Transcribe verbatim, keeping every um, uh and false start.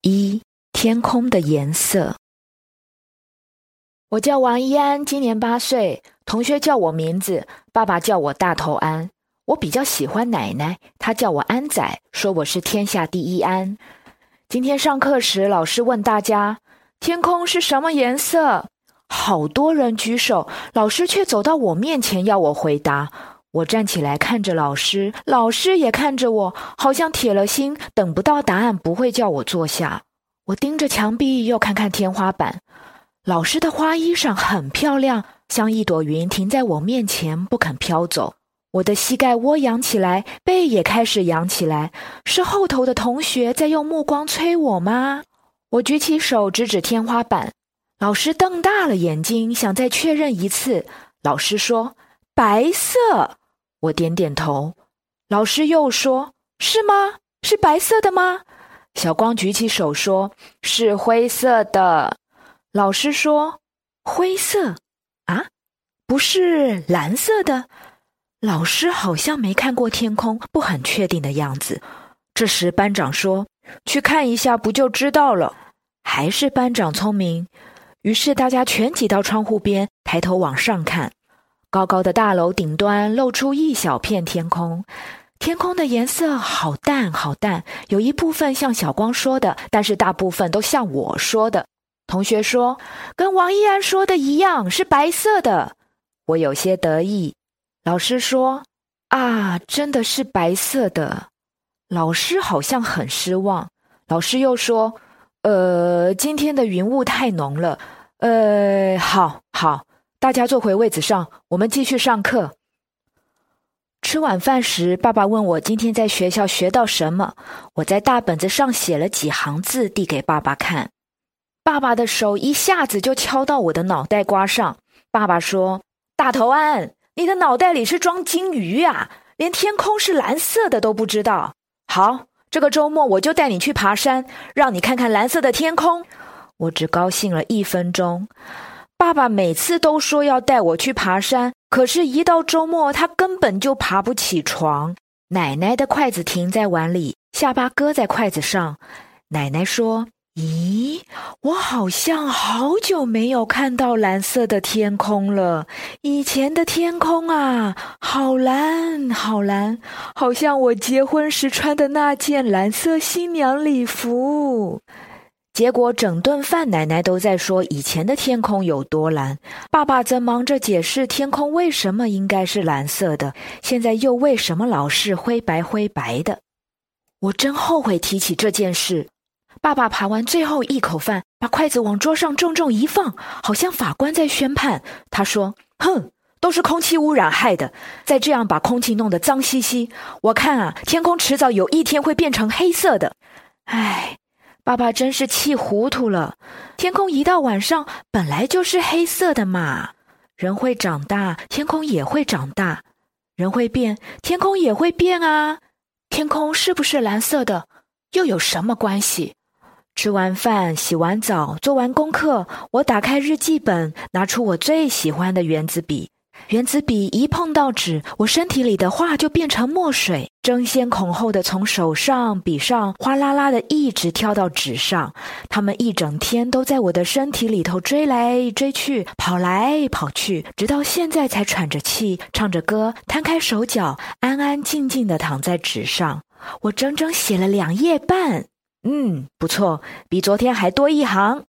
一、天空的颜色。我叫王一安，今年八岁，同学叫我名字，爸爸叫我大头安。我比较喜欢奶奶，她叫我安仔，说我是天下第一安。今天上课时，老师问大家，天空是什么颜色？好多人举手，老师却走到我面前要我回答。我站起来看着老师，老师也看着我，好像铁了心，等不到答案不会叫我坐下。我盯着墙壁，又看看天花板。老师的花衣裳很漂亮，像一朵云停在我面前，不肯飘走。我的膝盖窝扬起来，背也开始扬起来。是后头的同学在用目光催我吗？我举起手指指天花板。老师瞪大了眼睛，想再确认一次。老师说：“白色。”我点点头。老师又说：“是吗？是白色的吗？”小光举起手说：“是灰色的。”老师说：“灰色？啊？不是蓝色的？”老师好像没看过天空，不很确定的样子。这时班长说：“去看一下不就知道了。”还是班长聪明。于是大家全挤到窗户边，抬头往上看。高高的大楼顶端露出一小片天空，天空的颜色好淡好淡，有一部分像小光说的，但是大部分都像我说的。同学说，跟王一安说的一样，是白色的。我有些得意。老师说，啊，真的是白色的。老师好像很失望。老师又说，呃，今天的云雾太浓了。呃，好，好。大家坐回位子上，我们继续上课。吃晚饭时，爸爸问我今天在学校学到什么，我在大本子上写了几行字递给爸爸看。爸爸的手一下子就敲到我的脑袋瓜上。爸爸说，大头安，你的脑袋里是装金鱼啊，连天空是蓝色的都不知道。好，这个周末我就带你去爬山，让你看看蓝色的天空。我只高兴了一分钟。爸爸每次都说要带我去爬山，可是一到周末他根本就爬不起床。奶奶的筷子停在碗里，下巴搁在筷子上。奶奶说，咦，我好像好久没有看到蓝色的天空了。以前的天空啊，好蓝好蓝，好像我结婚时穿的那件蓝色新娘礼服。结果整顿饭奶奶都在说以前的天空有多蓝，爸爸则忙着解释天空为什么应该是蓝色的，现在又为什么老是灰白灰白的。我真后悔提起这件事。爸爸扒完最后一口饭，把筷子往桌上重重一放，好像法官在宣判。他说，哼，都是空气污染害的，再这样把空气弄得脏兮兮，我看啊，天空迟早有一天会变成黑色的。唉，爸爸真是气糊涂了，天空一到晚上本来就是黑色的嘛。人会长大，天空也会长大；人会变，天空也会变啊。天空是不是蓝色的，又有什么关系？吃完饭，洗完澡，做完功课，我打开日记本，拿出我最喜欢的原子笔。原子笔一碰到纸，我身体里的话就变成墨水，争先恐后的从手上、笔上哗啦啦的一直跳到纸上。它们一整天都在我的身体里头追来追去，跑来跑去，直到现在才喘着气，唱着歌，摊开手脚，安安静静地躺在纸上。我整整写了两页半。嗯，不错，比昨天还多一行。